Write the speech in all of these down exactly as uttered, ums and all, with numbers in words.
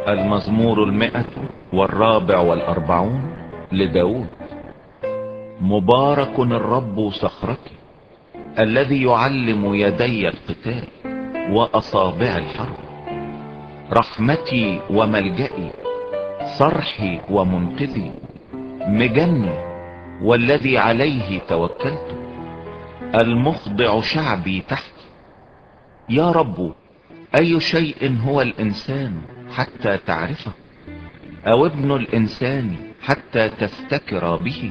المزمور المئة والرابع والأربعون لداود. مبارك الرب صخرتي الذي يعلم يدي القتال وأصابع الحرب. رحمتي وملجئي، صرحي ومنقذي، مجني والذي عليه توكلت، المخضع شعبي تحتي. يا رب، أي شيء هو الإنسان حتى تعرفه، أو ابن الإنسان حتى تفتكر به؟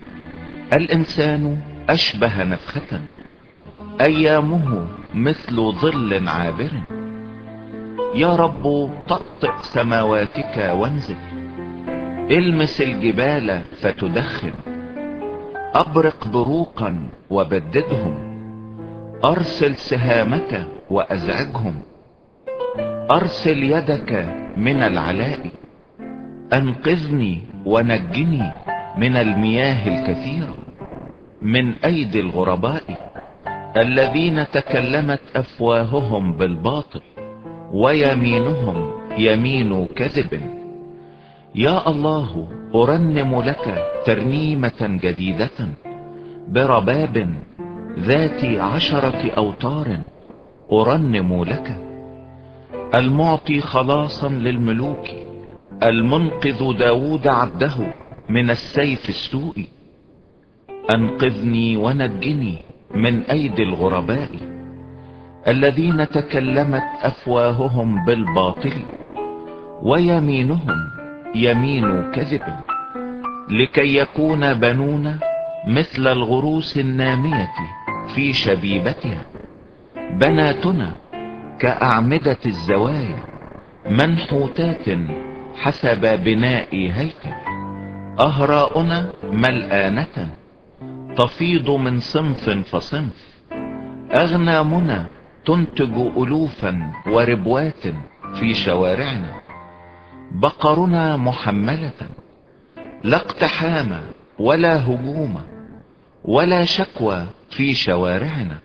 الإنسان أشبه نفخة، أيامه مثل ظل عابر. يا رب، طأطئ سماواتك وانزل، المس الجبال فتدخن. أبرق بروقا وبددهم، أرسل سهامك وأزعجهم. أرسل يدك من العلاء، أنقذني ونجني من المياه الكثيرة، من أيدي الغرباء الذين تكلمت أفواههم بالباطل، ويمينهم يمين كذب. يا الله، أرنم لك ترنيمة جديدة، برباب ذات عشرة أوتار أرنم لك. المعطي خلاصا للملوك، المنقذ داود عبده من السيف السوء. أنقذني ونجني من أيدي الغرباء الذين تكلمت أفواههم بالباطل، ويمينهم يمين كذب، لكي يكون بنون مثل الغروس النامية في شبيبتها. بناتنا كأعمدة الزوايا، منحوتات حسب بناء هيكل. أهراؤنا ملآنة، تفيض من صنف فصنف. أغنامنا تنتج ألوفا وربوات في شوارعنا. بقرنا محملة، لا اقتحام ولا هجوم ولا شكوى في شوارعنا.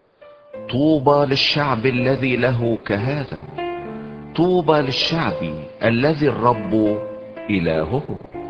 طوبى للشعب الذي له كهذا، طوبى للشعب الذي الرب إلهه.